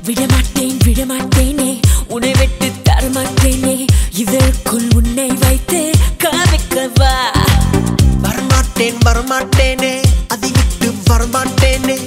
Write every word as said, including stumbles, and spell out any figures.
விடமாட்டேன் விடமாட்டேனே உன்னை விட்டு தரமாட்டேனே இதற்குள் உன்னை வைத்து காவிக்கவா வரமாட்டேன் வரமாட்டேனே அதை விட்டு வரமாட்டேனே